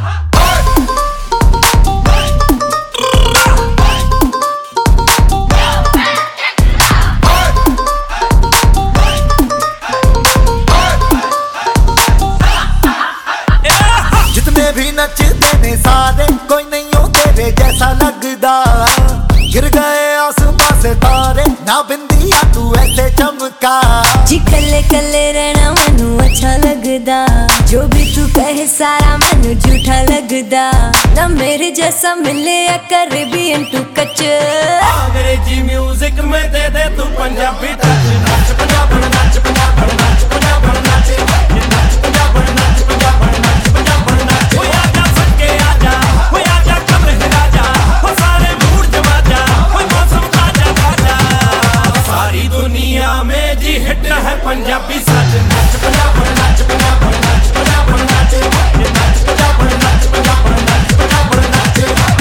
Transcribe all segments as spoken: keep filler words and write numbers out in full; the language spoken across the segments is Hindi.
जितने भी नचते ने सारे कोई नहीं हो तेरे जैसा लगदा। गिर गए आसमां से तारे ना बिंदिया तू ऐसे चमका। जी कल्ले कल्ले रहना मैनू अच्छा लगदा। जो भी तू कहे सारा मैनू झूठा लगदा। ना मेरे जैसा मिले या कैरेबियन टू कच। अंग्रेजी म्यूजिक में दे दे तू पंजाबी टच। नच पंजाब नच पंजाब नच पंजाब नच नच पंजाब नच पंजाब नच पंजाब नच। ओ आजा सके आजा ओ आजा कमरे राजा ओ सारे मूड जमा जा ओ मौसम ताजा ताजा। सारी दुनिया में जी हिट है पंजाबी सच। नच पंजाब नच पंजाब नच पंजाब नच नच पंजाब नच पंजाब नच पंजाब नच।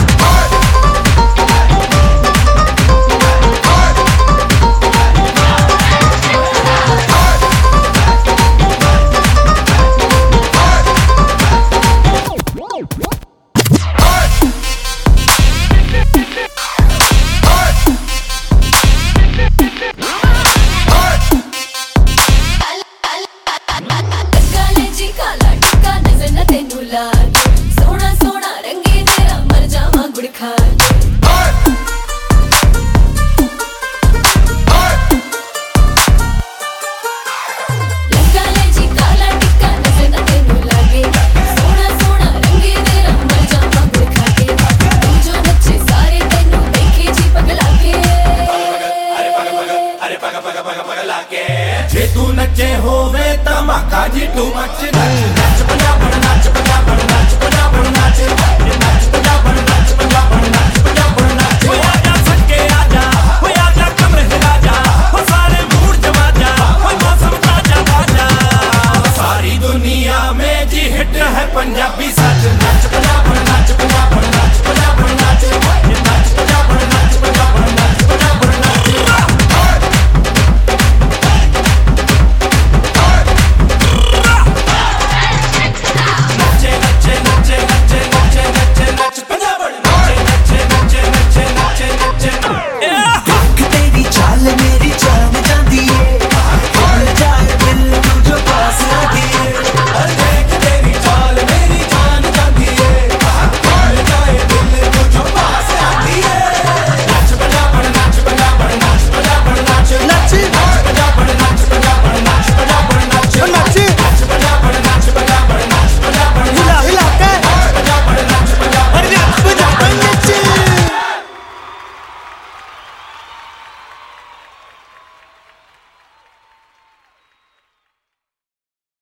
सोना सोना रंगे तेरा मर जावा गुड़ खा लगा ले जी काला टिक्का नजर न तेनू लागे। सोना सोना रंगे तेरा मर जावा गुड़ खा के। तू जो नचे सारे तेनू देखे जी पगला के। अरे पग पग अरे पग पग पग पगला के। जे तू नचे होवे धमाका जी टू मच। नच नच पंजाब